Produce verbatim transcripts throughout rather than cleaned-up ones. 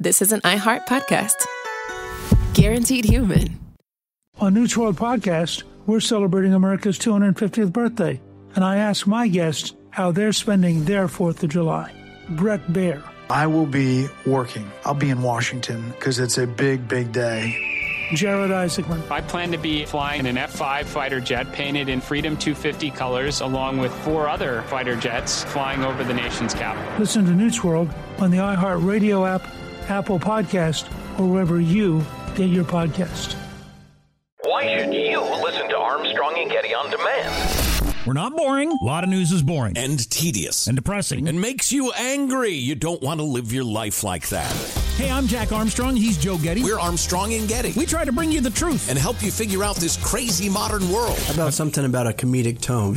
this is an iHeart podcast. Guaranteed human. On News World Podcast, we're celebrating America's two hundred fiftieth birthday, and I ask my guests how they're spending their fourth of July. Brett Baer. I will be working. I'll be in Washington because it's a big, big day. Jared Isaacman. I plan to be flying an F five fighter jet painted in Freedom two fifty colors, along with four other fighter jets flying over the nation's capital. Listen to News World on the iHeartRadio app, Apple Podcast, or wherever you get your podcast. Why should you listen to Armstrong and Getty on demand? We're not boring. A lot of news is boring. And tedious. And depressing. And makes you angry. You don't want to live your life like that. Hey, I'm Jack Armstrong. He's Joe Getty. We're Armstrong and Getty. We try to bring you the truth. And help you figure out this crazy modern world. How about something about a comedic tone?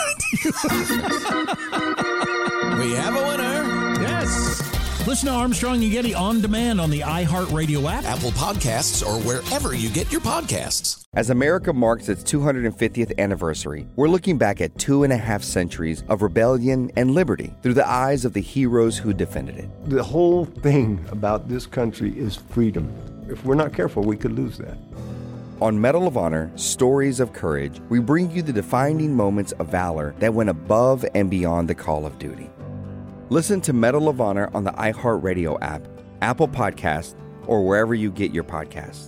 We have a winner. Yes. Listen to Armstrong and Getty on demand on the iHeartRadio app, Apple Podcasts, or wherever you get your podcasts. As America marks its two hundred fiftieth anniversary, we're looking back at two and a half centuries of rebellion and liberty through the eyes of the heroes who defended it. The whole thing about this country is freedom. If we're not careful, we could lose that. On Medal of Honor, Stories of Courage, we bring you the defining moments of valor that went above and beyond the call of duty. Listen to Medal of Honor on the iHeartRadio app, Apple Podcasts, or wherever you get your podcasts.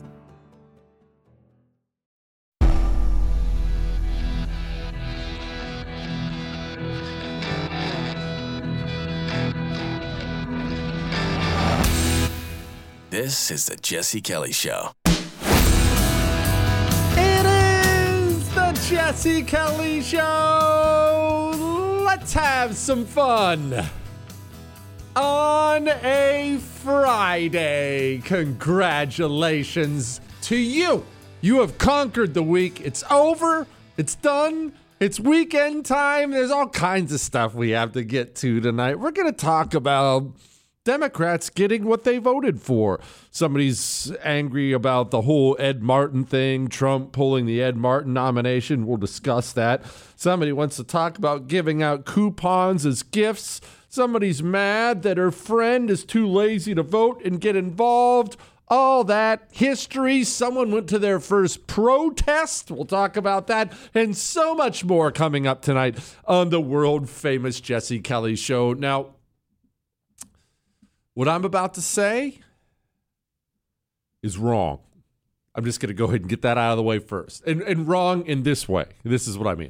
This is the Jesse Kelly Show. It is the Jesse Kelly Show. Let's have some fun. On a Friday, congratulations to you. You have conquered the week. It's over. It's done. It's weekend time. There's all kinds of stuff we have to get to tonight. We're going to talk about Democrats getting what they voted for. Somebody's angry about the whole Ed Martin thing, Trump pulling the Ed Martin nomination. We'll discuss that. Somebody wants to talk about giving out coupons as gifts. Somebody's mad that her friend is too lazy to vote and get involved. All that history. Someone went to their first protest. We'll talk about that and so much more coming up tonight on the world famous Jesse Kelly Show. Now, what I'm about to say is wrong. I'm just going to go ahead and get that out of the way first. And, and wrong in this way. This is what I mean.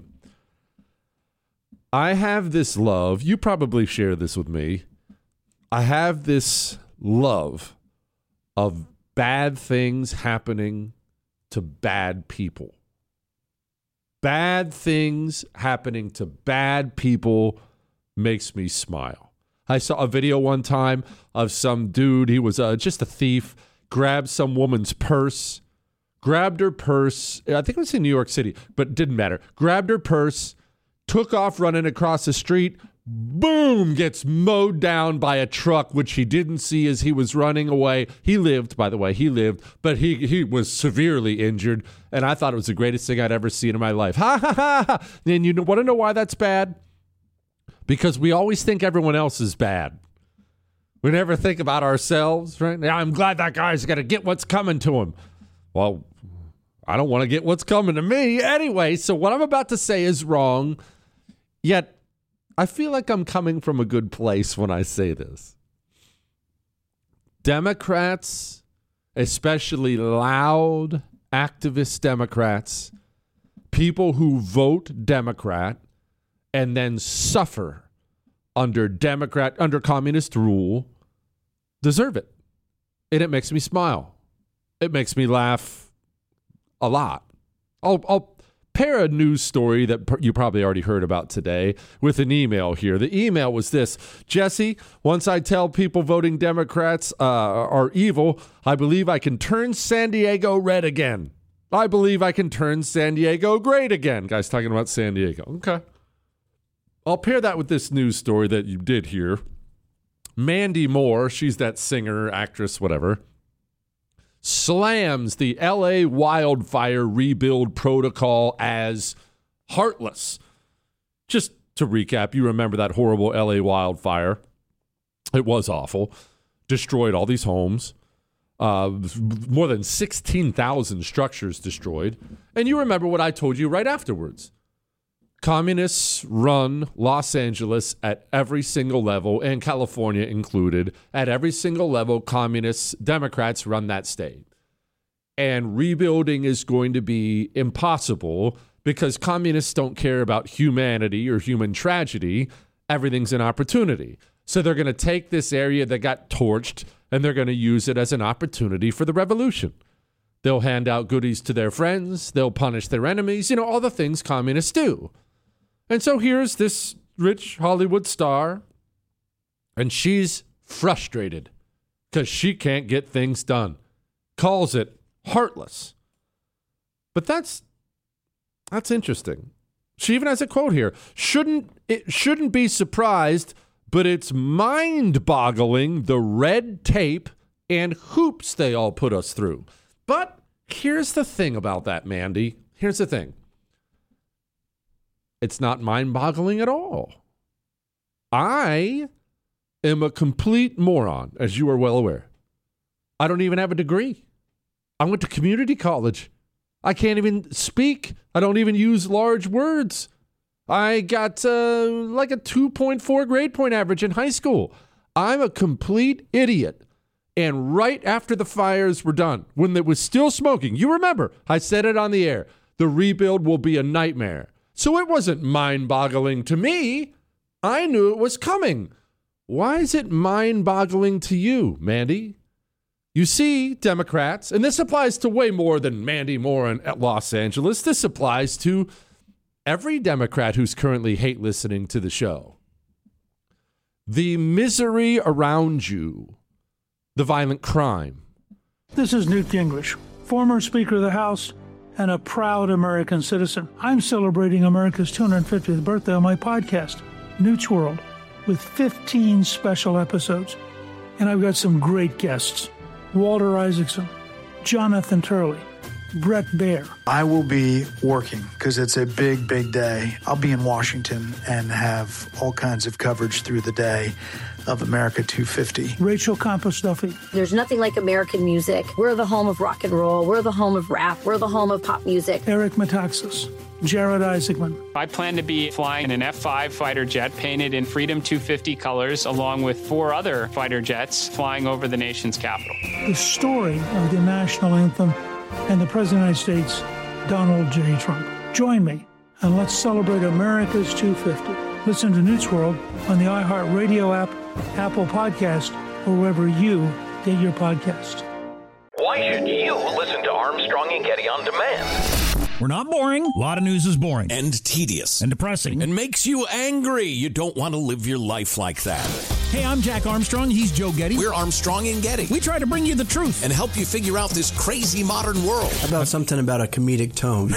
I have this love. You probably share this with me. I have this love of bad things happening to bad people. Bad things happening to bad people makes me smile. I saw a video one time of some dude, he was uh, just a thief, grabbed some woman's purse, grabbed her purse, I think it was in New York City, but it didn't matter, grabbed her purse, took off running across the street, boom, gets mowed down by a truck, which he didn't see as he was running away. He lived, by the way, he lived, but he, he was severely injured, and I thought it was the greatest thing I'd ever seen in my life. Ha, ha, ha, ha. And you want to know why that's bad? Because we always think everyone else is bad. We never think about ourselves, right? Now, I'm glad that guy's got to get what's coming to him. Well, I don't want to get what's coming to me. Anyway, so what I'm about to say is wrong, yet I feel like I'm coming from a good place when I say this. Democrats, especially loud activist Democrats, people who vote Democrat, and then suffer under Democrat, under communist rule, deserve it. And it makes me smile. It makes me laugh a lot. I'll, I'll pair a news story that you probably already heard about today with an email here. The email was this: Jesse, once I tell people voting Democrats uh, are evil, I believe I can turn San Diego red again. I believe I can turn San Diego great again. Guys talking about San Diego. Okay. I'll pair that with this news story that you did hear. Mandy Moore, she's that singer, actress, whatever, slams the L A wildfire rebuild protocol as heartless. Just to recap, you remember that horrible L A wildfire. It was awful. destroyed all these homes, uh, more than sixteen thousand structures destroyed. And you remember what I told you right afterwards. Communists run Los Angeles at every single level, and California included. At every single level, communists, Democrats run that state. And rebuilding is going to be impossible because communists don't care about humanity or human tragedy. Everything's an opportunity. So they're going to take this area that got torched and they're going to use it as an opportunity for the revolution. They'll hand out goodies to their friends. They'll punish their enemies. You know, all the things communists do. And so here's this rich Hollywood star, and she's frustrated because she can't get things done. Calls it heartless. But that's that's interesting. She even has a quote here. Shouldn't it shouldn't be surprised, but it's mind-boggling the red tape and hoops they all put us through. But here's the thing about that, Mandy. Here's the thing. It's not mind-boggling at all. I am a complete moron, as you are well aware. I don't even have a degree. I went to community college. I can't even speak. I don't even use large words. I got uh, like a two point four grade point average in high school. I'm a complete idiot. And right after the fires were done, when it was still smoking, you remember, I said it on the air, the rebuild will be a nightmare. So it wasn't mind-boggling to me. I knew it was coming. Why is it mind-boggling to you, Mandy? You see, Democrats, and this applies to way more than Mandy Moore in Los Angeles. This applies to every Democrat who's currently hate listening to the show. The misery around you, the violent crime. This is Newt Gingrich, former Speaker of the House and a proud American citizen. I'm celebrating America's two hundred fiftieth birthday on my podcast, Newt's World, with fifteen special episodes. And I've got some great guests. Walter Isaacson, Jonathan Turley, Brett Baer. I will be working because it's a big, big day. I'll be in Washington and have all kinds of coverage through the day of America two fifty. Rachel Campos Duffy. There's nothing like American music. We're the home of rock and roll. We're the home of rap. We're the home of pop music. Eric Metaxas. Jared Isaacman. I plan to be flying an F five fighter jet painted in Freedom two fifty colors, along with four other fighter jets flying over the nation's capital. The story of the national anthem and the President of the United States, Donald J. Trump. Join me and let's celebrate America's two fifty. Listen to Newt's World on the iHeartRadio app, Apple Podcast, or wherever you get your podcast. Why should you listen to Armstrong and Getty on demand? We're not boring. A lot of news is boring. And tedious. And depressing. And makes you angry. You don't want to live your life like that. Hey, I'm Jack Armstrong. He's Joe Getty. We're Armstrong and Getty. We try to bring you the truth. And help you figure out this crazy modern world. How about something about a comedic tone?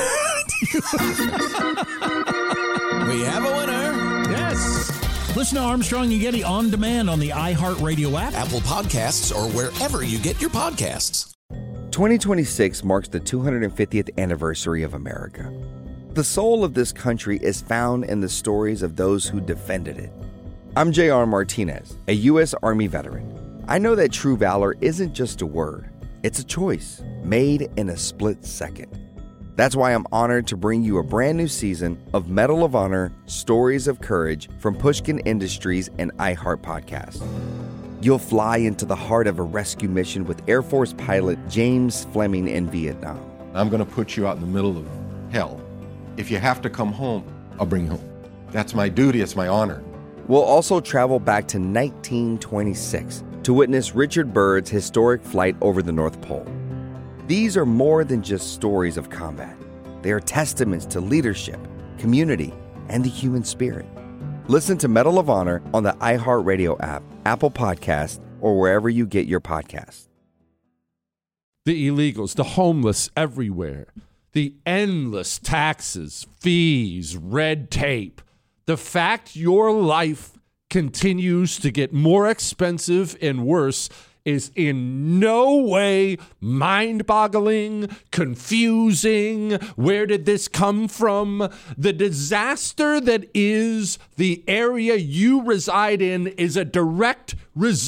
We have a winner. Yes. Listen to Armstrong and Getty on demand on the iHeartRadio app, Apple Podcasts, or wherever you get your podcasts. twenty twenty-six marks the two hundred fiftieth anniversary of America. The soul of this country is found in the stories of those who defended it. I'm J R Martinez, a U S Army veteran. I know that true valor isn't just a word. It's a choice made in a split second. That's why I'm honored to bring you a brand new season of Medal of Honor Stories of Courage from Pushkin Industries and iHeart Podcast. You'll fly into the heart of a rescue mission with Air Force pilot James Fleming in Vietnam. I'm going to put you out in the middle of hell. If you have to come home, I'll bring you home. That's my duty. It's my honor. We'll also travel back to nineteen twenty-six to witness Richard Byrd's historic flight over the North Pole. These are more than just stories of combat. They are testaments to leadership, community, and the human spirit. Listen to Medal of Honor on the iHeartRadio app, Apple Podcasts, or wherever you get your podcasts. The illegals, the homeless everywhere, the endless taxes, fees, red tape. The fact your life continues to get more expensive and worse is in no way mind-boggling, confusing. Where did this come from? The disaster that is the area you reside in is a direct result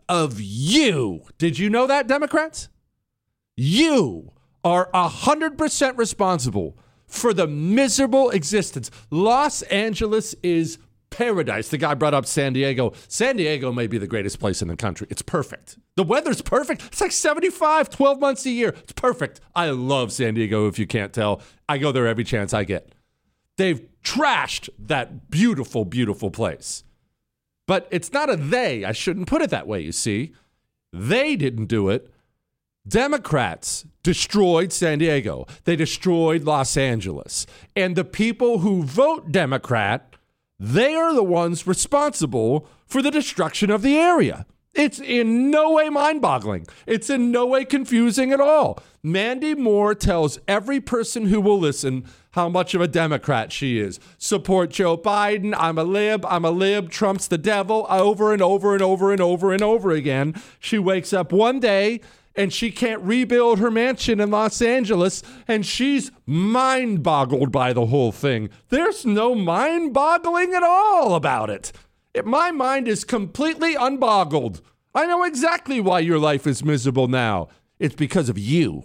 of you. Did you know that, Democrats? You are one hundred percent responsible for the miserable existence. Los Angeles is paradise. The guy brought up San Diego. San Diego may be the greatest place in the country. It's perfect. The weather's perfect. It's like seventy-five, twelve months a year. It's perfect. I love San Diego, if you can't tell. I go there every chance I get. They've trashed that beautiful, beautiful place. But it's not a they. I shouldn't put it that way, you see. They didn't do it. Democrats destroyed San Diego. They destroyed Los Angeles. And the people who vote Democrat, they are the ones responsible for the destruction of the area. It's in no way mind-boggling. It's in no way confusing at all. Mandy Moore tells every person who will listen how much of a Democrat she is. Support Joe Biden. I'm a lib. I'm a lib. Trump's the devil. Over and over and over and over and over again. She wakes up one day and she can't rebuild her mansion in Los Angeles, and she's mind-boggled by the whole thing. There's no mind-boggling at all about it. It, my mind is completely unboggled. I know exactly why your life is miserable now. It's because of you.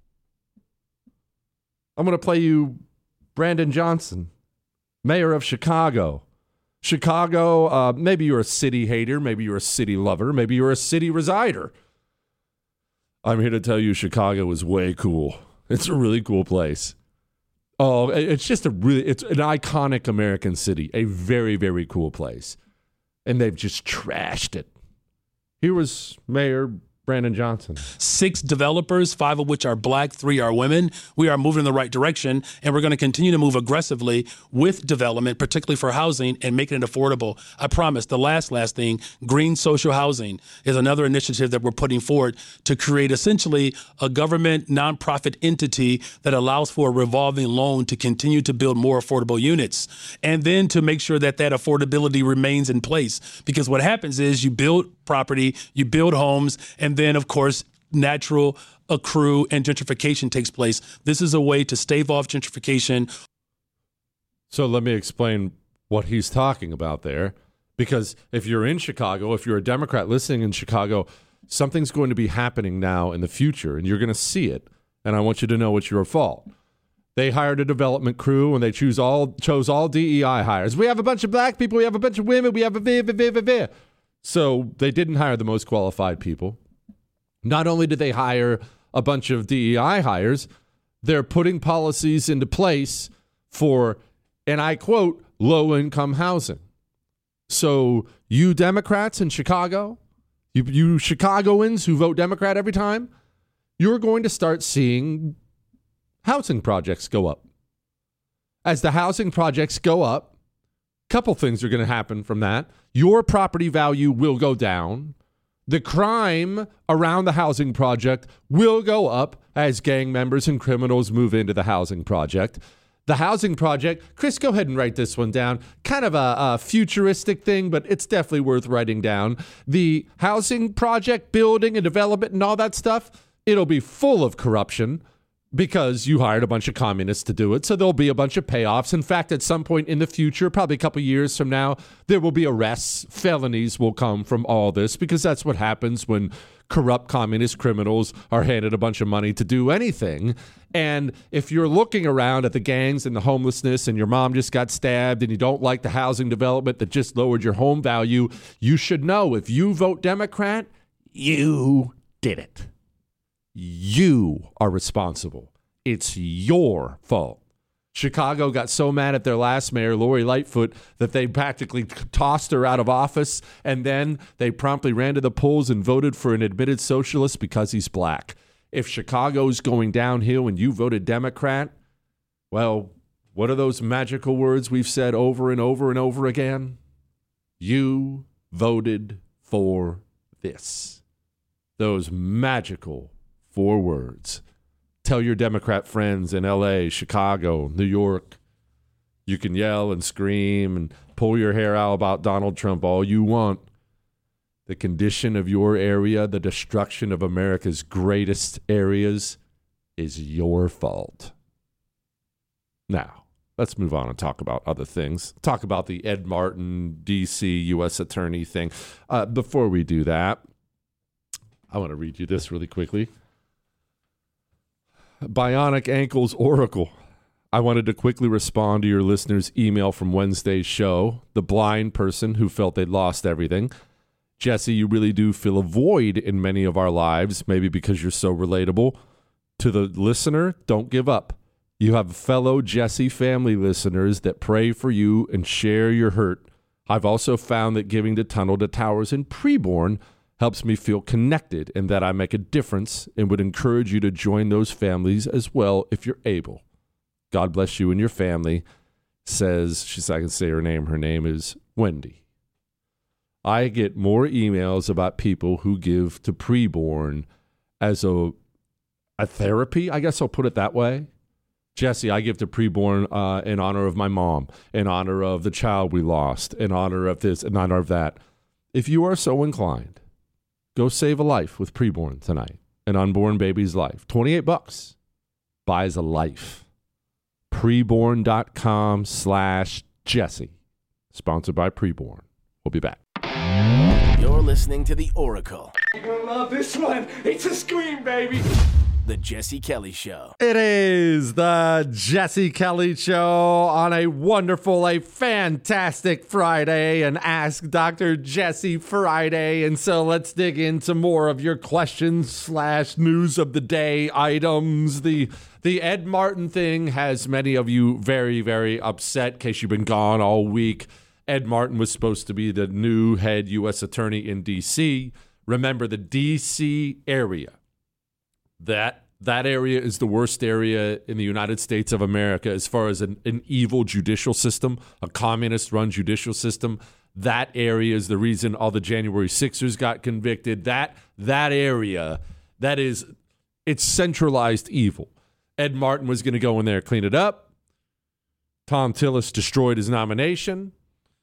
I'm going to play you Brandon Johnson, mayor of Chicago. Chicago, uh, maybe you're a city hater, maybe you're a city lover, maybe you're a city resider. I'm here to tell you Chicago is way cool. It's a really cool place. Oh, it's just a really, it's an iconic American city, a very, very cool place. And they've just trashed it. Here was Mayor Brandon Johnson. Six developers, five of which are black, three are women. We are moving in the right direction, and we're going to continue to move aggressively with development, particularly for housing, and making it affordable. I promise. The last, last thing, green social housing is another initiative that we're putting forward to create essentially a government nonprofit entity that allows for a revolving loan to continue to build more affordable units, and then to make sure that that affordability remains in place. Because what happens is you build property, you build homes, and then, of course, natural accrue and gentrification takes place. This is a way to stave off gentrification. So let me explain what he's talking about there. Because if you're in Chicago, if you're a Democrat listening in Chicago, something's going to be happening now in the future, and you're going to see it. And I want you to know it's your fault. They hired a development crew, and they choose all chose all D E I hires. We have a bunch of black people. We have a bunch of women. We have a vi, vi, vi, vi, vi. So they didn't hire the most qualified people. Not only did they hire a bunch of D E I hires, they're putting policies into place for, and I quote, low-income housing. So you Democrats in Chicago, you, you Chicagoans who vote Democrat every time, you're going to start seeing housing projects go up. As the housing projects go up, a couple things are going to happen from that. Your property value will go down. The crime around the housing project will go up as gang members and criminals move into the housing project. The housing project, Chris, go ahead and write this one down. Kind of a, a futuristic thing, but it's definitely worth writing down. The housing project, building and development and all that stuff, it'll be full of corruption because you hired a bunch of communists to do it. So there'll be a bunch of payoffs. In fact, at some point in the future, probably a couple years from now, there will be arrests. Felonies will come from all this because that's what happens when corrupt communist criminals are handed a bunch of money to do anything. And if you're looking around at the gangs and the homelessness and your mom just got stabbed and you don't like the housing development that just lowered your home value, you should know if you vote Democrat, you did it. You are responsible. It's your fault. Chicago got so mad at their last mayor, Lori Lightfoot, that they practically tossed her out of office, and then they promptly ran to the polls and voted for an admitted socialist because he's black. If Chicago's going downhill and you voted Democrat, well, what are those magical words we've said over and over and over again? You voted for this. Those magical four words. Tell your Democrat friends in L A, Chicago, New York. You can yell and scream and pull your hair out about Donald Trump all you want. The condition of your area, the destruction of America's greatest areas is your fault. Now, let's move on and talk about other things. Talk about the Ed Martin, D C U S attorney thing. Uh, before we do that, I want to read you this really quickly. Bionic Ankles Oracle. I wanted to quickly respond to your listener's email from Wednesday's show. The blind person who felt they'd lost everything. Jesse, you really do fill a void in many of our lives, maybe because you're so relatable. To the listener, don't give up. You have fellow Jesse family listeners that pray for you and share your hurt. I've also found that giving to Tunnel to Towers and Preborn helps me feel connected and that I make a difference, and would encourage you to join those families as well if you're able. God bless you and your family, says, she's, I can say her name, her name is Wendy. I get more emails about people who give to Preborn as a, a therapy, I guess I'll put it that way. Jesse, I give to Preborn uh, in honor of my mom, in honor of the child we lost, in honor of this, in honor of that. If you are so inclined, go save a life with Preborn tonight, an unborn baby's life. twenty-eight bucks buys a life. Preborn.com slash Jesse. Sponsored by Preborn. We'll be back. You're listening to The Oracle. You're going to love this one. It's a scream, baby. The Jesse Kelly Show. It is the Jesse Kelly Show on a wonderful, a fantastic Friday, and Ask Doctor Jesse Friday. And so let's dig into more of your questions slash news of the day items. The the Ed Martin thing has many of you very, very upset in case you've been gone all week. Ed Martin was supposed to be the new head U S attorney in D C. Remember, the D C area. That that area is the worst area in the United States of America as far as an, an evil judicial system, a communist-run judicial system. That area is the reason all the January sixers got convicted. That that area, that is, it's centralized evil. Ed Martin was going to go in there, clean it up. Tom Tillis destroyed his nomination.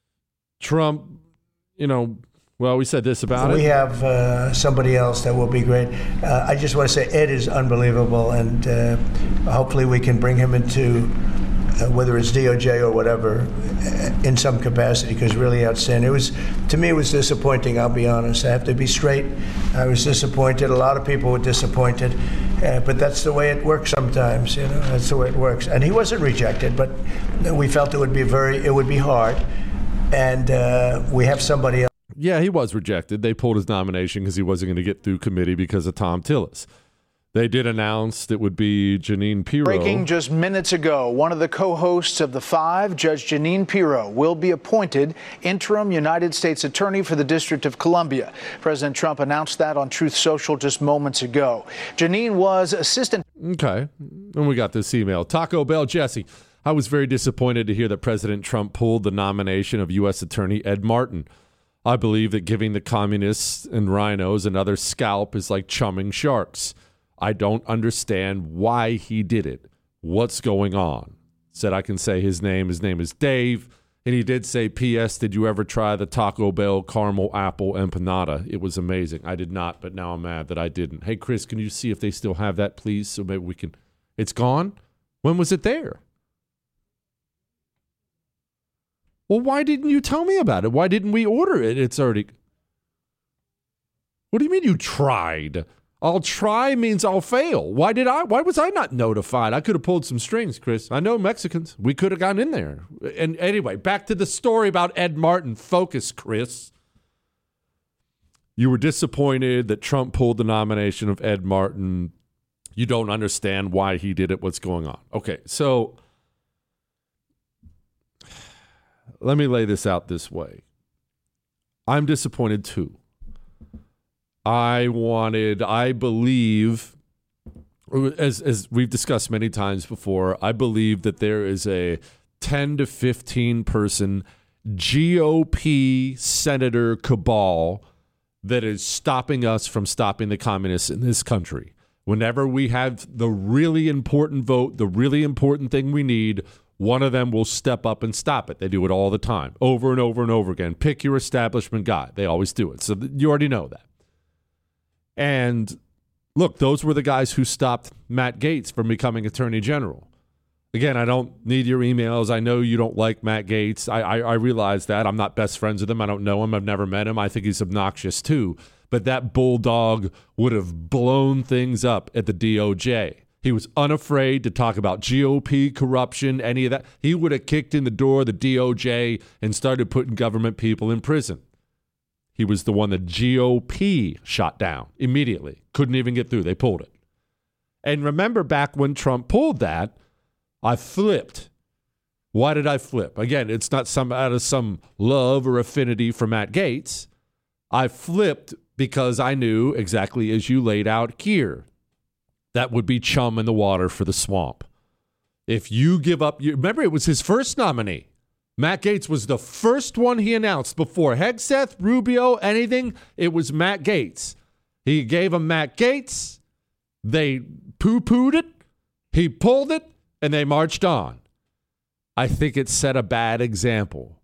Trump, you know, well, we said this about we it. We have uh, somebody else that will be great. Uh, I just want to say Ed is unbelievable, and uh, hopefully we can bring him into, uh, whether it's D O J or whatever, uh, in some capacity, because really outstanding. It was, to me, it was disappointing, I'll be honest. I have to be straight. I was disappointed. A lot of people were disappointed, uh, but that's the way it works sometimes, you know, that's the way it works. And he wasn't rejected, but we felt it would be very, it would be hard, and uh, we have somebody else. Yeah, he was rejected. They pulled his nomination because he wasn't going to get through committee because of Tom Tillis. They did announce it would be Jeanine Pirro. Breaking just minutes ago, one of the co-hosts of The Five, Judge Jeanine Pirro, will be appointed interim United States Attorney for the District of Columbia. President Trump announced that on Truth Social just moments ago. Jeanine was assistant. Okay, and we got this email. Taco Bell Jesse. I was very disappointed to hear that President Trump pulled the nomination of U S Attorney Ed Martin. I believe that giving the communists and rhinos another scalp is like chumming sharks. I don't understand why he did it. What's going on? Said I can say his name. His name is Dave. And he did say, P S, did you ever try the Taco Bell caramel apple empanada? It was amazing. I did not, but now I'm mad that I didn't. Hey, Chris, can you see if they still have that, please? So maybe we can. It's gone? When was it there? Well, why didn't you tell me about it? Why didn't we order it? It's already... What do you mean you tried? I'll try means I'll fail. Why did I? Why was I not notified? I could have pulled some strings, Chris. I know Mexicans. We could have gone in there. And anyway, back to the story about Ed Martin. Focus, Chris. You were disappointed that Trump pulled the nomination of Ed Martin. You don't understand why he did it. What's going on? Okay, so... Let me lay this out this way. I'm disappointed too. I wanted, I believe, as as we've discussed many times before, I believe that there is a ten to fifteen person G O P senator cabal that is stopping us from stopping the communists in this country. Whenever we have the really important vote, the really important thing we need, one of them will step up and stop it. They do it all the time, over and over and over again. Pick your establishment guy. They always do it. So th- you already know that. And look, those were the guys who stopped Matt Gaetz from becoming Attorney General. Again, I don't need your emails. I know you don't like Matt Gaetz. I, I, I realize that. I'm not best friends with him. I don't know him. I've never met him. I think he's obnoxious too. but that bulldog would have blown things up at the D O J. He was unafraid to talk about G O P corruption, any of that. He would have kicked in the door of the D O J and started putting government people in prison. He was the one that G O P shot down immediately. Couldn't even get through. They pulled it. And remember back when Trump pulled that, I flipped. Why did I flip? Again, it's not some out of some love or affinity for Matt Gaetz. I flipped because I knew exactly as you laid out here. That would be chum in the water for the swamp. If you give up, you, remember it was his first nominee. Matt Gaetz was the first one he announced before Hegseth, Rubio, anything. It was Matt Gaetz. He gave him Matt Gaetz. They poo-pooed it. He pulled it, and they marched on. I think it set a bad example.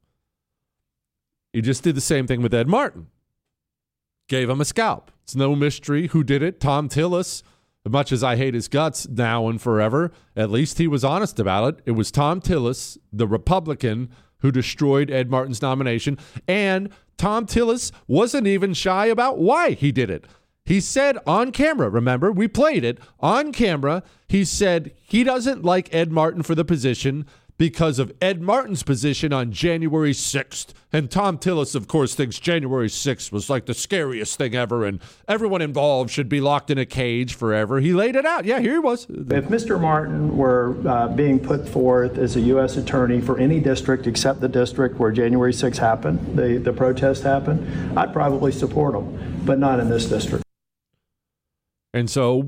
He just did the same thing with Ed Martin. Gave him a scalp. It's no mystery who did it. Tom Tillis. As much as I hate his guts now and forever, at least he was honest about it. It was Tom Tillis, the Republican, who destroyed Ed Martin's nomination. And Tom Tillis wasn't even shy about why he did it. He said on camera, remember, we played it, on camera, he said he doesn't like Ed Martin for the position because of Ed Martin's position on January sixth. And Tom Tillis, of course, thinks January sixth was like the scariest thing ever, and everyone involved should be locked in a cage forever. He laid it out. Yeah, here he was. If Mister Martin were uh, being put forth as a U S attorney for any district except the district where January sixth happened, the, the protest happened, I'd probably support him, but not in this district. And so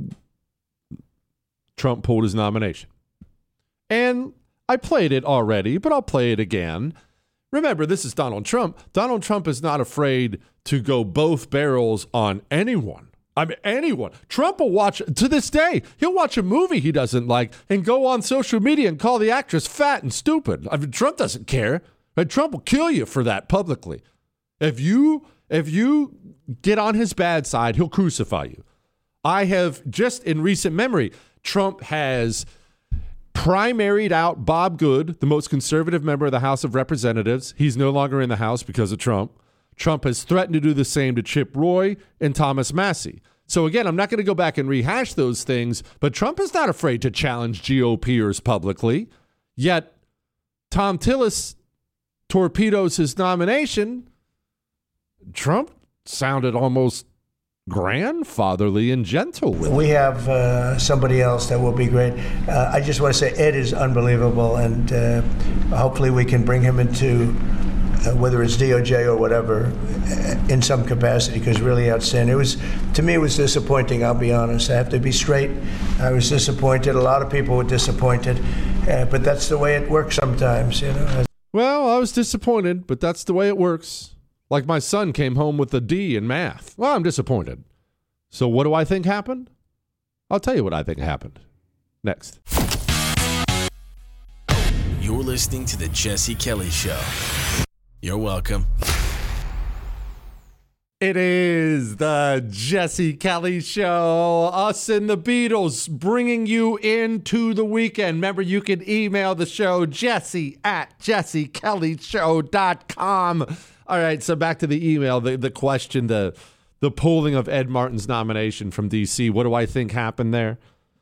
Trump pulled his nomination. And I played it already, but I'll play it again. Remember, this is Donald Trump. Donald Trump is not afraid to go both barrels on anyone. I mean, anyone. Trump will watch, to this day, he'll watch a movie he doesn't like and go on social media and call the actress fat and stupid. I mean, Trump doesn't care. And Trump will kill you for that publicly. If you, if you get on his bad side, he'll crucify you. I have, just in recent memory, Trump has primaried out Bob Good, the most conservative member of the House of Representatives. He's no longer in the House because of Trump. Trump has threatened to do the same to Chip Roy and Thomas Massie. So again, I'm not going to go back and rehash those things, but Trump is not afraid to challenge GOPers publicly. Yet Tom Tillis torpedoes his nomination. Trump sounded almost grandfatherly and gentle with we have uh, somebody else that will be great. Uh, I just want to say Ed is unbelievable, and uh, hopefully we can bring him into uh, whether it's D O J or whatever uh, in some capacity, because really outstanding. It was, to me, it was disappointing. I'll be honest. I have to be straight. I was disappointed. A lot of people were disappointed, uh, but that's the way it works sometimes, you know. Well, I was disappointed, but that's the way it works. Like my son came home with a D in math. Well, I'm disappointed. So what do I think happened? I'll tell you what I think happened. Next. You're listening to The Jesse Kelly Show. You're welcome. It is the Jesse Kelly Show. Us and the Beatles bringing you into the weekend. Remember, you can email the show, jesse at jesse kelly show dot com. All right, so back to the email, the, the question, the the pulling of Ed Martin's nomination from D C. What do I think happened there?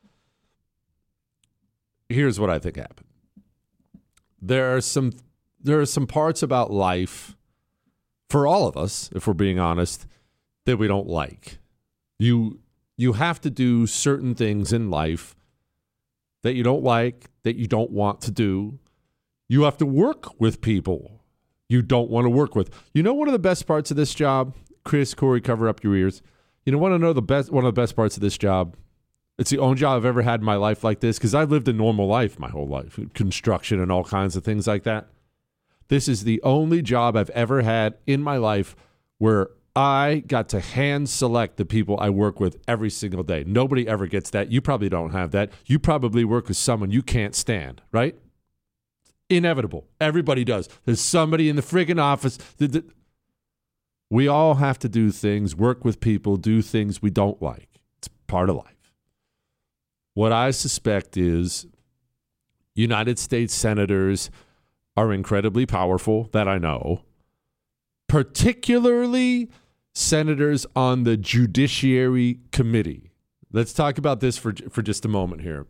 Here's what I think happened. There are some there are some parts about life, for all of us, if we're being honest, that we don't like. You you have to do certain things in life that you don't like, that you don't want to do. You have to work with people you don't want to work with. You know, one of the best parts of this job, Chris, Corey, cover up your ears. You know, want to know the best, one of the best parts of this job? It's the only job I've ever had in my life like this, because I've lived a normal life my whole life, construction and all kinds of things like that. This is the only job I've ever had in my life where I got to hand select the people I work with every single day. Nobody ever gets that. You probably don't have that. You probably work with someone you can't stand, right? Inevitable. Everybody does. There's somebody in the friggin' office. That, that, we all have to do things, work with people, do things we don't like. It's part of life. What I suspect is United States senators are incredibly powerful, that I know. Particularly senators on the Judiciary Committee. Let's talk about this for for just a moment here.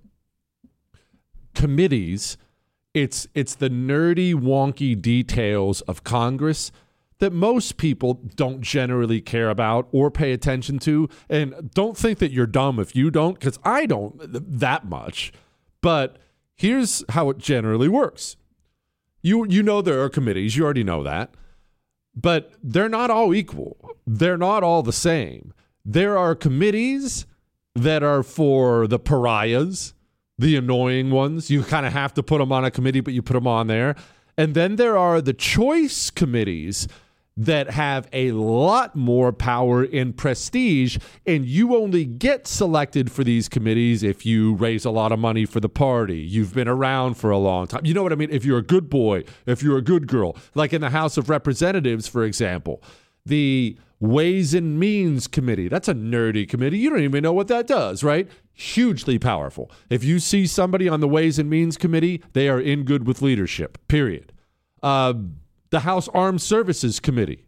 Committees, it's it's the nerdy, wonky details of Congress that most people don't generally care about or pay attention to. And don't think that you're dumb if you don't, because I don't that much. But here's how it generally works. You you know there are committees, you already know that. But they're not all equal. They're not all the same. There are committees that are for the pariahs, the annoying ones. You kind of have to put them on a committee, but you put them on there. And then there are the choice committees that have a lot more power and prestige, and you only get selected for these committees if you raise a lot of money for the party. You've been around for a long time. You know what I mean? If you're a good boy, if you're a good girl, like in the House of Representatives, for example, the Ways and Means Committee, that's a nerdy committee. You don't even know what that does, right? Hugely powerful. If you see somebody on the Ways and Means Committee, they are in good with leadership, period. Uh, The House Armed Services Committee.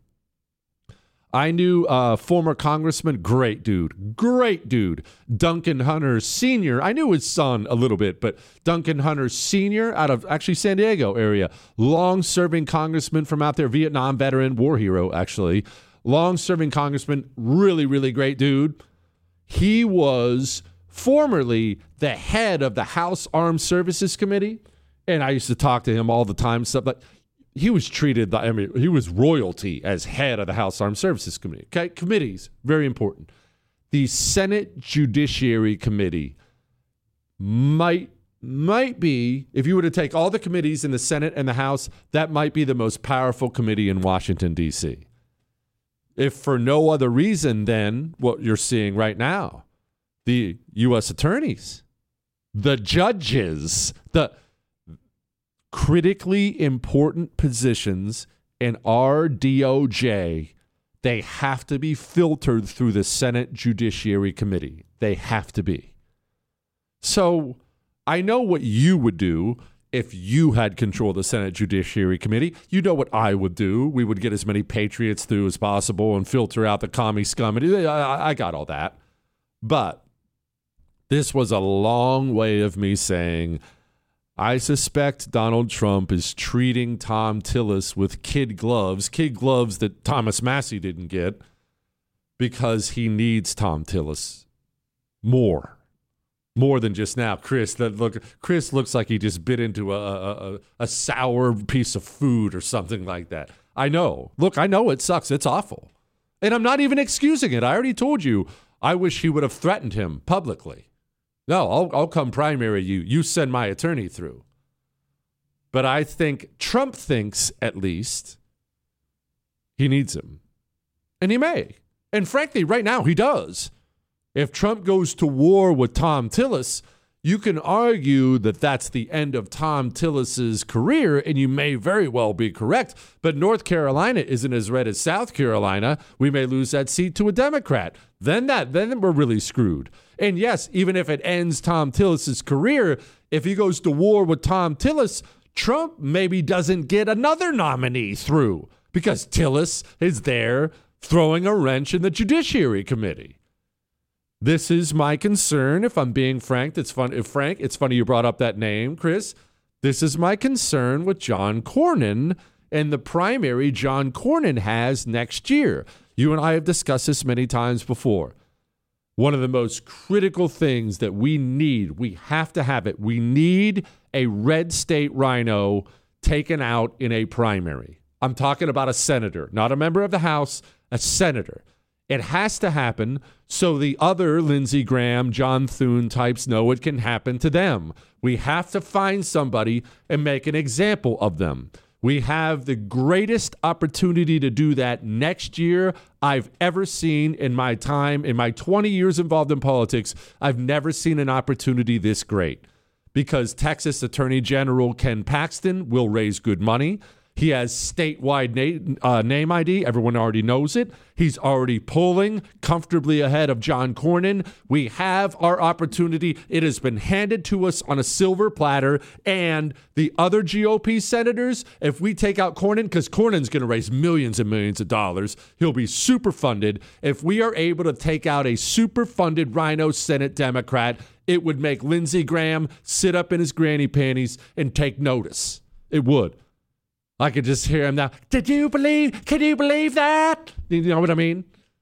I knew uh, former Congressman, great dude, great dude, Duncan Hunter Senior I knew his son a little bit, but Duncan Hunter Senior out of actually San Diego area, long-serving congressman from out there, Vietnam veteran, war hero actually, long-serving congressman, really, really great dude. He was formerly the head of the House Armed Services Committee, and I used to talk to him all the time, stuff like. He was treated, I mean, he was royalty as head of the House Armed Services Committee. Okay, committees, very important. The Senate Judiciary Committee might might be, if you were to take all the committees in the Senate and the House, that might be the most powerful committee in Washington, D C. If for no other reason than what you're seeing right now, the U S attorneys, the judges, the critically important positions in our D O J, they have to be filtered through the Senate Judiciary Committee. They have to be. So I know what you would do if you had control of the Senate Judiciary Committee. You know what I would do. We would get as many patriots through as possible and filter out the commie scum. I, I got all that. But this was a long way of me saying, I suspect Donald Trump is treating Thom Tillis with kid gloves, kid gloves that Thomas Massie didn't get, because he needs Thom Tillis more, more than just now. Chris, that look, Chris looks like he just bit into a, a, a sour piece of food or something like that. I know. Look, I know it sucks. It's awful. And I'm not even excusing it. I already told you I wish he would have threatened him publicly. No, I'll, I'll come primary you. You send my attorney through. But I think Trump thinks, at least, he needs him. And he may. And frankly, right now, he does. If Trump goes to war with Thom Tillis, you can argue that that's the end of Thom Tillis's career, and you may very well be correct. But North Carolina isn't as red as South Carolina. We may lose that seat to a Democrat. Then that, then we're really screwed. And yes, even if it ends Thom Tillis's career, if he goes to war with Thom Tillis, Trump maybe doesn't get another nominee through because Tillis is there throwing a wrench in the Judiciary Committee. This is my concern. If I'm being frank, it's fun. If Frank, it's funny you brought up that name, Chris. This is my concern with John Cornyn and the primary John Cornyn has next year. You and I have discussed this many times before. One of the most critical things that we need, we have to have it. We need a red state rhino taken out in a primary. I'm talking about a senator, not a member of the House, a senator. It has to happen so the other Lindsey Graham, John Thune types know it can happen to them. We have to find somebody and make an example of them. We have the greatest opportunity to do that next year I've ever seen in my time, in my twenty years involved in politics. I've never seen an opportunity this great because Texas Attorney General Ken Paxton will raise good money. He has statewide na- uh, name I D. Everyone already knows it. He's already polling comfortably ahead of John Cornyn. We have our opportunity. It has been handed to us on a silver platter. And the other G O P senators, if we take out Cornyn, because Cornyn's going to raise millions and millions of dollars, he'll be super funded. If we are able to take out a super funded Rhino Senate Democrat, it would make Lindsey Graham sit up in his granny panties and take notice. It would. I could just hear him now. Did you believe? Can you believe that? You know what I mean?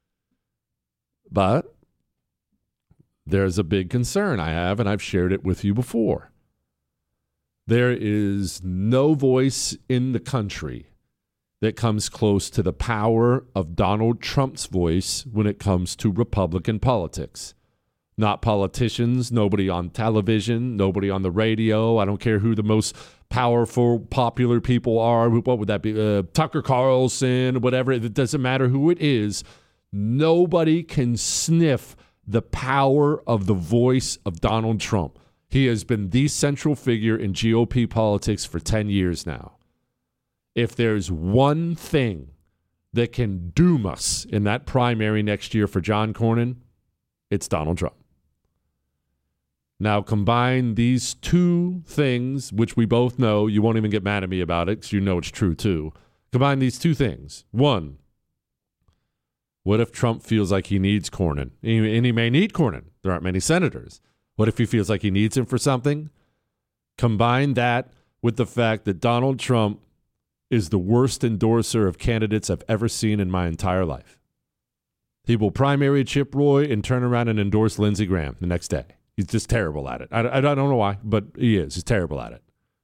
But there's a big concern I have, and I've shared it with you before. There is no voice in the country that comes close to the power of Donald Trump's voice when it comes to Republican politics. Not politicians, nobody on television, nobody on the radio. I don't care who the most powerful, popular people are. What would that be? Uh, Tucker Carlson, whatever. It doesn't matter who it is. Nobody can sniff the power of the voice of Donald Trump. He has been the central figure in G O P politics for ten years now. If there's one thing that can doom us in that primary next year for John Cornyn, it's Donald Trump. Now, combine these two things, which we both know, you won't even get mad at me about it because you know it's true too. Combine these two things. One, what if Trump feels like he needs Cornyn? And he may need Cornyn. There aren't many senators. What if he feels like he needs him for something? Combine that with the fact that Donald Trump is the worst endorser of candidates I've ever seen in my entire life. He will primary Chip Roy and turn around and endorse Lindsey Graham the next day. He's just terrible at it. I, I don't know why, but he is. He's terrible at it.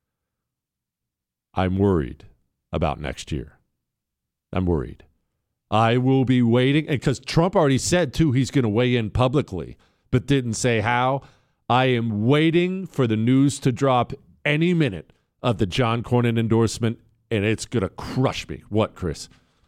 I'm worried about next year. I'm worried. I will be waiting, because Trump already said, too, he's going to weigh in publicly, but didn't say how. I am waiting for the news to drop any minute of the John Cornyn endorsement, and it's going to crush me. What, Chris?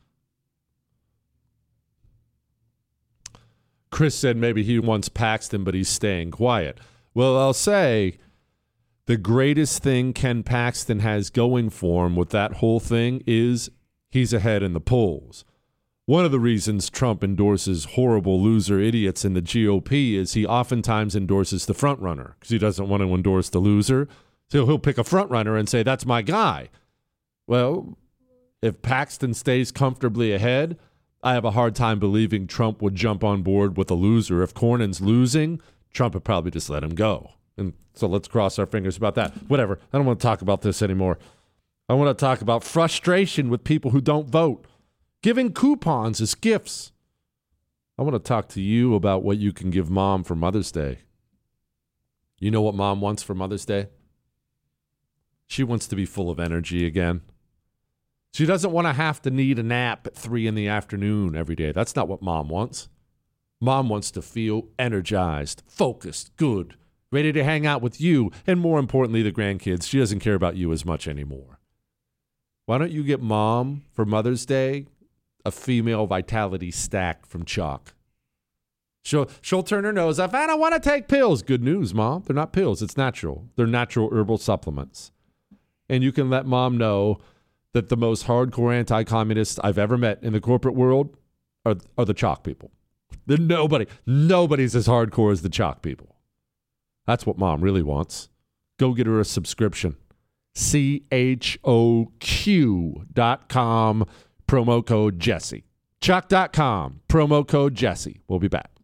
Chris said maybe he wants Paxton, but he's staying quiet. Well, I'll say the greatest thing Ken Paxton has going for him with that whole thing is he's ahead in the polls. One of the reasons Trump endorses horrible loser idiots in the G O P is he oftentimes endorses the front runner because he doesn't want to endorse the loser. So he'll pick a front runner and say, that's my guy. Well, if Paxton stays comfortably ahead, I have a hard time believing Trump would jump on board with a loser. If Cornyn's losing, Trump would probably just let him go. And so let's cross our fingers about that. Whatever. I don't want to talk about this anymore. I want to talk about frustration with people who don't vote. Giving coupons as gifts. I want to talk to you about what you can give mom for Mother's Day. You know what mom wants for Mother's Day? She wants to be full of energy again. She doesn't want to have to need a nap at three in the afternoon every day. That's not what mom wants. Mom wants to feel energized, focused, good, ready to hang out with you, and more importantly, the grandkids. She doesn't care about you as much anymore. Why don't you get mom for Mother's Day a female vitality stack from Chalk? She'll, she'll turn her nose up. I don't want to take pills. Good news, Mom. They're not pills. It's natural. They're natural herbal supplements. And you can let mom know that the most hardcore anti-communists I've ever met in the corporate world are, are the Chalk people. They're nobody, nobody's as hardcore as the Chalk people. That's what mom really wants. Go get her a subscription. C H O Q dot com, promo code Jesse. Chalk dot com, promo code Jesse. We'll be back.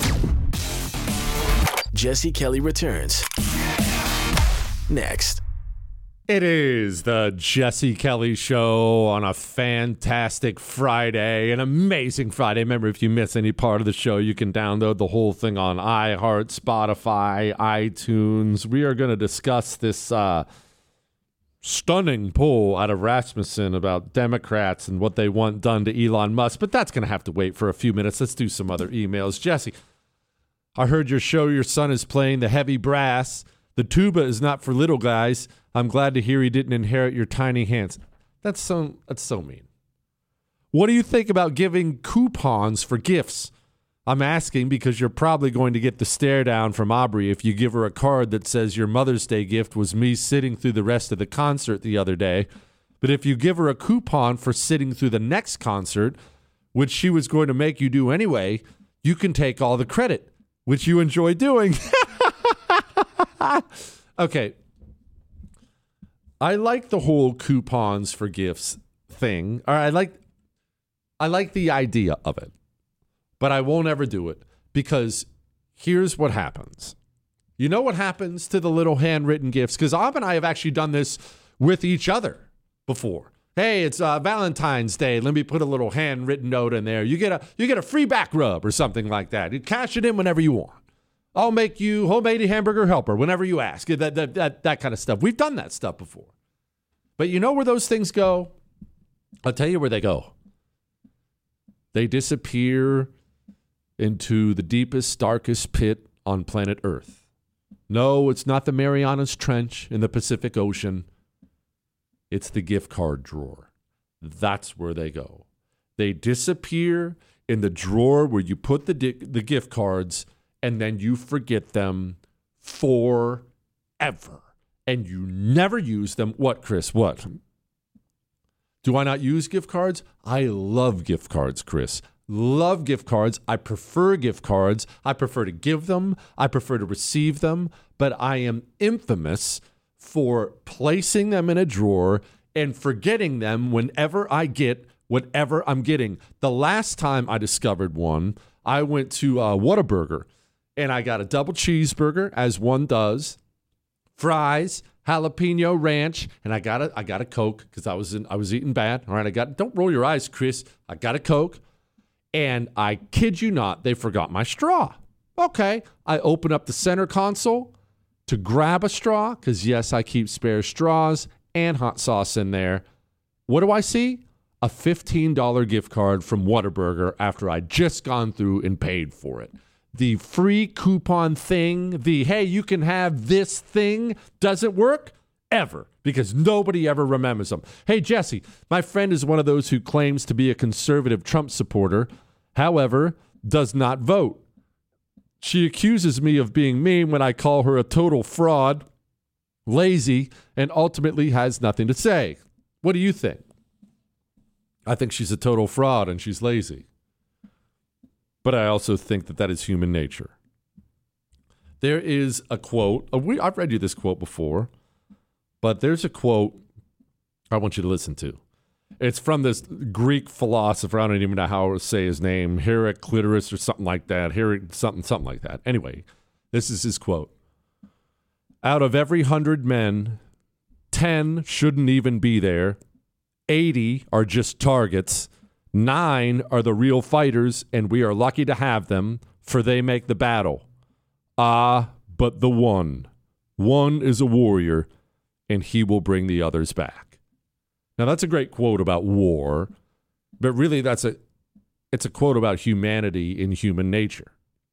Jesse Kelly returns next. It is the Jesse Kelly Show on a fantastic Friday, an amazing Friday. Remember, if you miss any part of the show, you can download the whole thing on iHeart, Spotify, iTunes. We are going to discuss this uh, stunning poll out of Rasmussen about Democrats and what they want done to Elon Musk, but that's going to have to wait for a few minutes. Let's do some other emails. Jesse, I heard your show, your son is playing the heavy brass. The tuba is not for little guys. I'm glad to hear he didn't inherit your tiny hands. That's so that's so mean. What do you think about giving coupons for gifts? I'm asking because you're probably going to get the stare down from Aubrey if you give her a card that says your Mother's Day gift was me sitting through the rest of the concert the other day But if you give her a coupon for sitting through the next concert, which she was going to make you do anyway, you can take all the credit, which you enjoy doing. Okay. I like the whole coupons for gifts thing. Or I like I like the idea of it. But I won't ever do it because here's what happens. You know what happens to the little handwritten gifts? Because Ob and I have actually done this with each other before. Hey, it's uh, Valentine's Day. Let me put a little handwritten note in there. You get a you get a free back rub or something like that. You cash it in whenever you want. I'll make you homemade hamburger helper whenever you ask. That, that, that, that kind of stuff. We've done that stuff before. But you know where those things go? I'll tell you where they go. They disappear into the deepest, darkest pit on planet Earth. No, it's not the Marianas Trench in the Pacific Ocean. It's the gift card drawer. That's where they go. They disappear in the drawer where you put the di- the gift cards, and then you forget them forever. And you never use them. What, Chris? What? Do I not use gift cards? I love gift cards, Chris. Love gift cards. I prefer gift cards. I prefer to give them. I prefer to receive them. But I am infamous for placing them in a drawer and forgetting them whenever I get whatever I'm getting. The last time I discovered one, I went to uh, Whataburger. And I got a double cheeseburger, as one does, fries, jalapeno ranch, and I got a I got a Coke because I was in I was eating bad. All right, I got don't roll your eyes, Chris. I got a Coke, and I kid you not, they forgot my straw. Okay, I open up the center console to grab a straw because yes, I keep spare straws and hot sauce in there. What do I see? A fifteen dollars gift card from Whataburger after I'd just gone through and paid for it. The free coupon thing, the, hey, you can have this thing, doesn't work ever because nobody ever remembers them. Hey, Jesse, my friend is one of those who claims to be a conservative Trump supporter, however, does not vote. She accuses me of being mean when I call her a total fraud, lazy, and ultimately has nothing to say. What do you think? I think she's a total fraud and she's lazy. But I also think that that is human nature. There is a quote. Uh, we, I've read you this quote before, but there's a quote I want you to listen to. It's from this Greek philosopher. I don't even know how to say his name. Heraclitus or something like that. Herac- something, something like that. Anyway, this is his quote. Out of every hundred men, ten shouldn't even be there. eighty are just targets. Nine are the real fighters, and we are lucky to have them, for they make the battle. Ah, but the one. One is a warrior, and he will bring the others back. Now, that's a great quote about war, but really that's a it's a quote about humanity and human nature.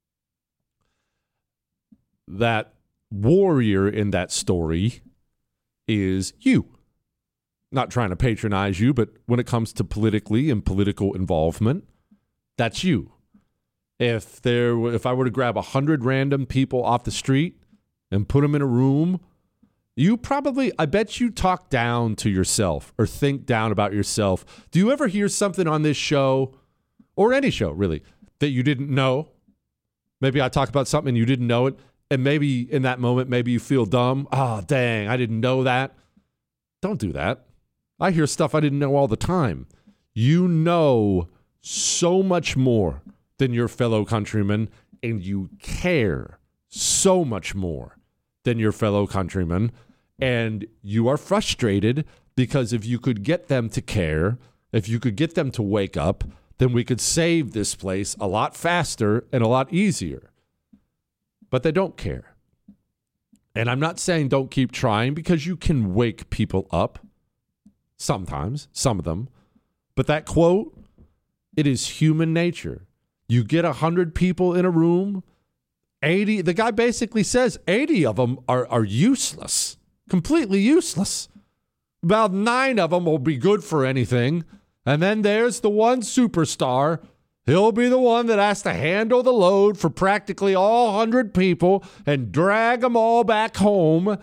That warrior in that story is you. Not trying to patronize you, but when it comes to politically and political involvement, that's you. If there, if I were to grab a hundred random people off the street and put them in a room, you probably, I bet you talk down to yourself or think down about yourself. Do you ever hear something on this show, or any show really, that you didn't know? Maybe I talk about something and you didn't know it, and maybe in that moment, maybe you feel dumb. Oh, dang, I didn't know that. Don't do that. I hear stuff I didn't know all the time. You know so much more than your fellow countrymen, and you care so much more than your fellow countrymen, and you are frustrated because if you could get them to care, if you could get them to wake up, then we could save this place a lot faster and a lot easier. But they don't care. And I'm not saying don't keep trying, because you can wake people up. Sometimes, some of them. But that quote, it is human nature. You get one hundred people in a room, eighty, the guy basically says eighty of them are, are useless, completely useless. About nine of them will be good for anything. And then there's the one superstar. He'll be the one that has to handle the load for practically all one hundred people and drag them all back home.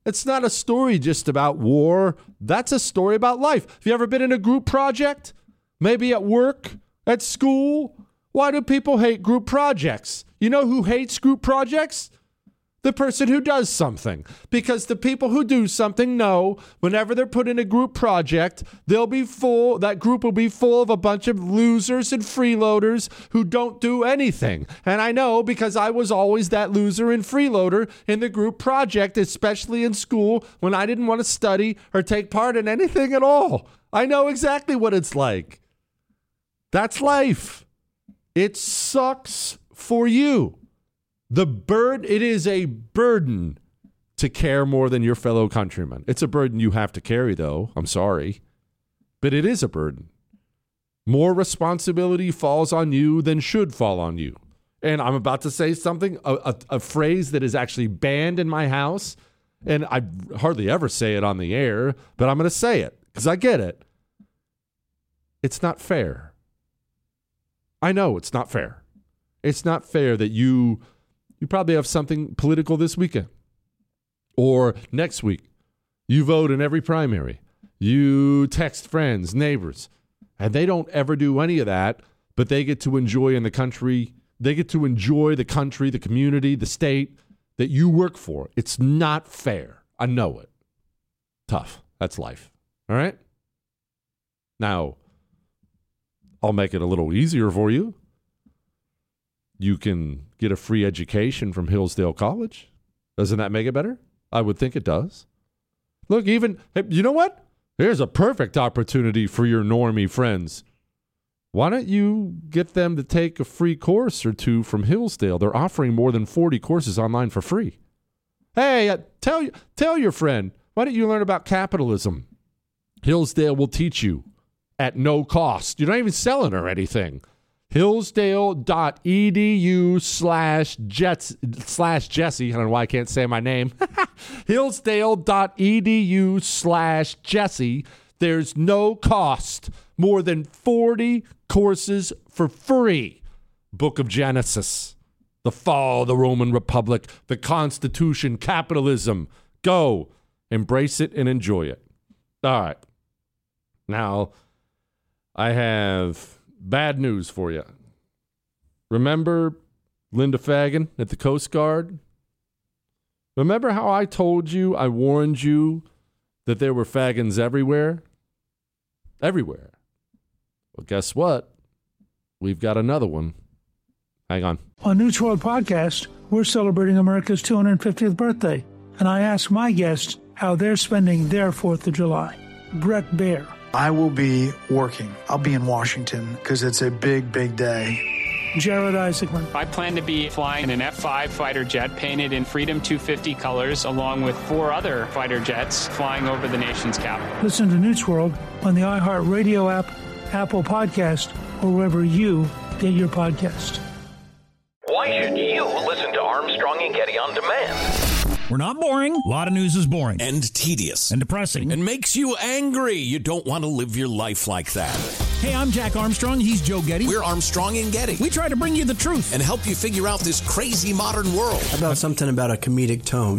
It's not a story just about war. That's a story about life. Have you ever been in a group project? Maybe at work, at school? Why do people hate group projects? You know who hates group projects? The person who does something. Because the people who do something know whenever they're put in a group project, they'll be full, that group will be full of a bunch of losers and freeloaders who don't do anything. And I know because I was always that loser and freeloader in the group project, especially in school when I didn't want to study or take part in anything at all. I know exactly what it's like. That's life. It sucks for you. The bird, it is a burden to care more than your fellow countrymen. It's a burden you have to carry, though. I'm sorry. But it is a burden. More responsibility falls on you than should fall on you. And I'm about to say something, a, a, a phrase that is actually banned in my house. And I hardly ever say it on the air, but I'm going to say it because I get it. It's not fair. I know it's not fair. It's not fair that you... You probably have something political this weekend or next week. You vote in every primary. You text friends, neighbors, and they don't ever do any of that, but they get to enjoy in the country. They get to enjoy the country, the community, the state that you work for. It's not fair. I know it. Tough. That's life. All right? Now, I'll make it a little easier for you. You can get a free education from Hillsdale College. Doesn't that make it better? I would think it does. Look, even, hey, you know what? Here's a perfect opportunity for your normie friends. Why don't you get them to take a free course or two from Hillsdale? They're offering more than forty courses online for free. Hey, uh, tell, tell your friend, why don't you learn about capitalism? Hillsdale will teach you at no cost. You're not even selling her anything. Hillsdale.edu slash Jets slash Jesse. I don't know why I can't say my name. Hillsdale.edu slash Jesse. There's no cost. More than forty courses for free. Book of Genesis, the fall of the Roman Republic, the Constitution, capitalism. Go. Embrace it and enjoy it. All right. Now, I have... bad news for you. Remember Linda Fagan at the Coast Guard? Remember how I told you, I warned you that there were Fagans everywhere? Everywhere. Well, guess what? We've got another one. Hang on. On News World Podcast, we're celebrating America's two hundred fiftieth birthday, and I asked my guests how they're spending their fourth of July. Brett Baer. I will be working. I'll be in Washington because it's a big, big day. Jared Isaacman. I plan to be flying an F five fighter jet painted in Freedom two fifty colors, along with four other fighter jets flying over the nation's capital. Listen to News World on the iHeartRadio app, Apple Podcast, or wherever you get your podcast. Why should you listen to Armstrong and Getty on demand? We're not boring. A lot of news is boring. And tedious. And depressing. And makes you angry. You don't want to live your life like that. Hey, I'm Jack Armstrong. He's Joe Getty. We're Armstrong and Getty. We try to bring you the truth. And help you figure out this crazy modern world. How about something about a comedic tone?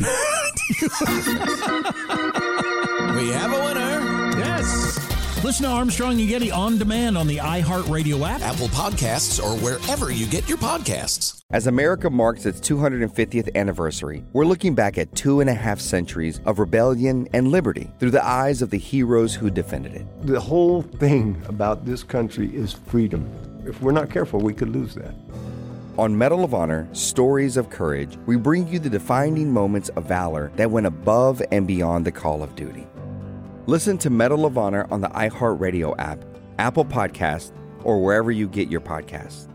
We have a winner. Yes. Listen to Armstrong and Getty on demand on the iHeartRadio app, Apple Podcasts, or wherever you get your podcasts. As America marks its two hundred fiftieth anniversary, we're looking back at two and a half centuries of rebellion and liberty through the eyes of the heroes who defended it. The whole thing about this country is freedom. If we're not careful, we could lose that. On Medal of Honor, Stories of Courage, we bring you the defining moments of valor that went above and beyond the call of duty. Listen to Medal of Honor on the iHeartRadio app, Apple Podcasts, or wherever you get your podcasts.